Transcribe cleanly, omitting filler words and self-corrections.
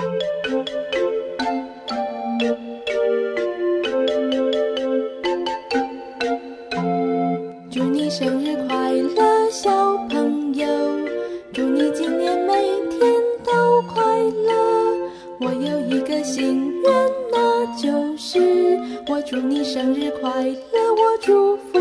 祝你生日快乐，小朋友！祝你今年每天都快乐。我有一个心愿，那就是我祝你生日快乐，我祝福